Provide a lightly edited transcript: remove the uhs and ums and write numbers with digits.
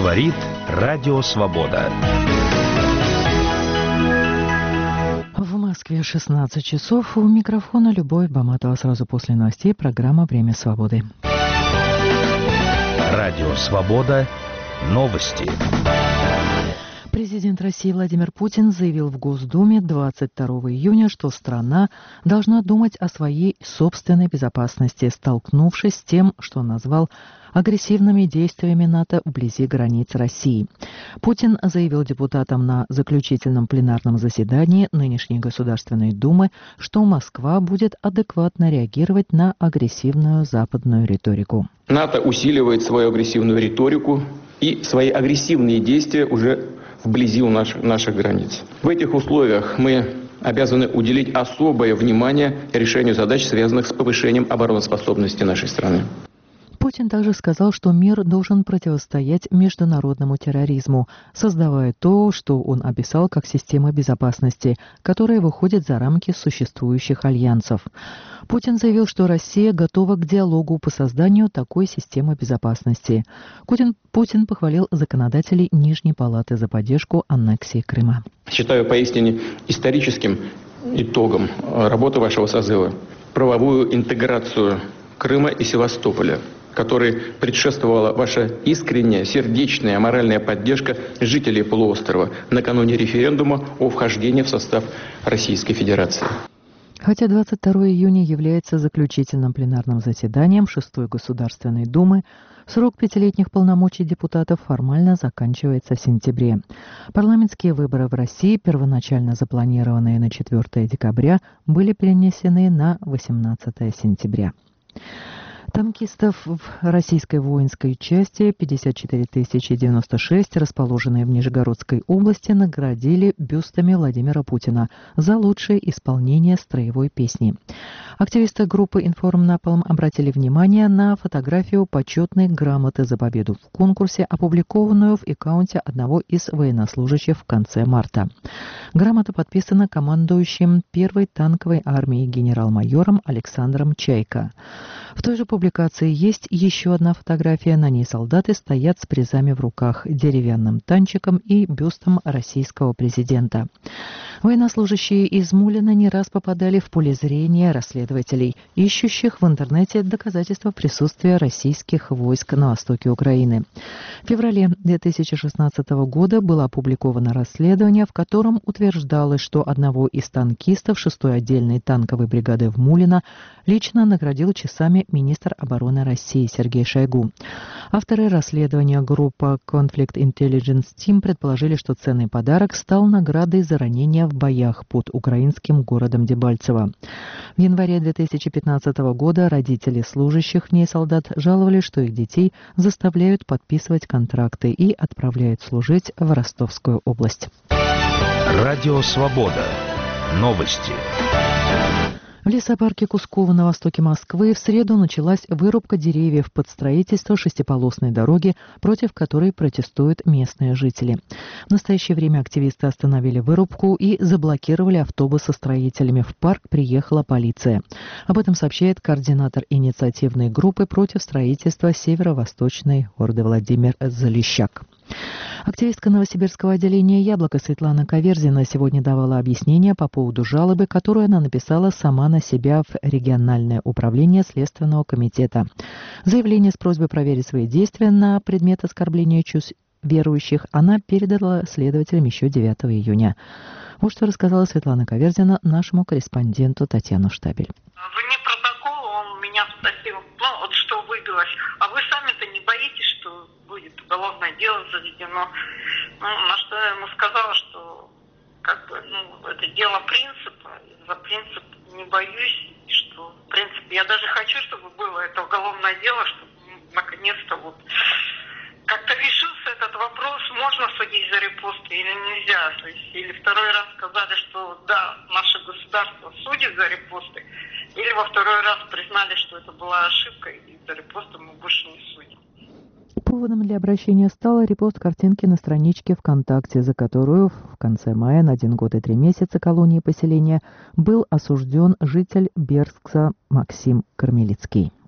Говорит Радио Свобода. В Москве 16 часов. У микрофона Любовь Баматова. Сразу после новостей программа «Время свободы». Радио Свобода. Новости. Президент России Владимир Путин заявил в Госдуме 22 июня, что страна должна думать о своей собственной безопасности, столкнувшись с тем, что он назвал агрессивными действиями НАТО вблизи границ России. Путин заявил депутатам на заключительном пленарном заседании нынешней Государственной Думы, что Москва будет адекватно реагировать на агрессивную западную риторику. НАТО усиливает свою агрессивную риторику и свои агрессивные действия уже вблизи у наших границ. В этих условиях мы обязаны уделить особое внимание решению задач, связанных с повышением обороноспособности нашей страны. Путин также сказал, что мир должен противостоять международному терроризму, создавая то, что он описал как система безопасности, которая выходит за рамки существующих альянсов. Путин заявил, что Россия готова к диалогу по созданию такой системы безопасности. Путин похвалил законодателей Нижней Палаты за поддержку аннексии Крыма. Считаю поистине историческим итогом работы вашего созыва правовую интеграцию Крыма и Севастополя, которой предшествовала ваша искренняя, сердечная, моральная поддержка жителей полуострова накануне референдума о вхождении в состав Российской Федерации. Хотя 22 июня является заключительным пленарным заседанием 6-й Государственной Думы, срок пятилетних полномочий депутатов формально заканчивается в сентябре. Парламентские выборы в России, первоначально запланированные на 4 декабря, были перенесены на 18 сентября. Танкистов в российской воинской части 54 096, расположенной в Нижегородской области, наградили бюстами Владимира Путина за лучшее исполнение строевой песни. Активисты группы «Информнапалм» обратили внимание на фотографию почетной грамоты за победу в конкурсе, опубликованную в аккаунте одного из военнослужащих в конце марта. Грамота подписана командующим 1-й танковой армией генерал-майором Александром Чайко. В той же публикации есть еще одна фотография. На ней солдаты стоят с призами в руках, деревянным танчиком и бюстом российского президента. Военнослужащие из Мулина не раз попадали в поле зрения расследователей, ищущих в интернете доказательства присутствия российских войск на востоке Украины. В феврале 2016 года было опубликовано расследование, в котором утверждалось, что одного из танкистов 6-й отдельной танковой бригады в Мулино лично наградил часами министр обороны России Сергей Шойгу. Авторы расследования группа Conflict Intelligence Team предположили, что ценный подарок стал наградой за ранение в боях под украинским городом Дебальцево. В январе 2015 года родители служащих в ней солдат жаловались, что их детей заставляют подписывать контракты и отправляют служить в Ростовскую область. Радио Свобода. Новости. В лесопарке Кусково на востоке Москвы в среду началась вырубка деревьев под строительство шестиполосной дороги, против которой протестуют местные жители. В настоящее время активисты остановили вырубку и заблокировали автобус со строителями. В парк приехала полиция. Об этом сообщает координатор инициативной группы против строительства Северо-Восточной Орды Владимир Залищак. Активистка Новосибирского отделения «Яблоко» Светлана Каверзина сегодня давала объяснение по поводу жалобы, которую она написала сама на себя в региональное управление Следственного комитета. Заявление с просьбой проверить свои действия на предмет оскорбления чувств верующих она передала следователям еще 9 июня. Вот что рассказала Светлана Каверзина нашему корреспонденту Татьяну Штабель. Вне протокола он меня спросил, что выбилось, а вы сами-то не боитесь, что будет уголовное дело заведено? На что я ему сказала, что это дело принципа, за принцип не боюсь, и что в принципе я даже хочу, чтобы было это уголовное дело, чтобы наконец-то как-то решился этот вопрос, можно судить за репосты или нельзя. То есть, или второй раз сказали, что да, наше государство судит за репосты, или во второй раз признали, что это была ошибка, и за репосты мы больше не судим. Поводом для обращения стал репост картинки на страничке ВКонтакте, за которую в конце мая на 1 год и 3 месяца колонии поселения был осужден житель Бердска Максим Кармелицкий.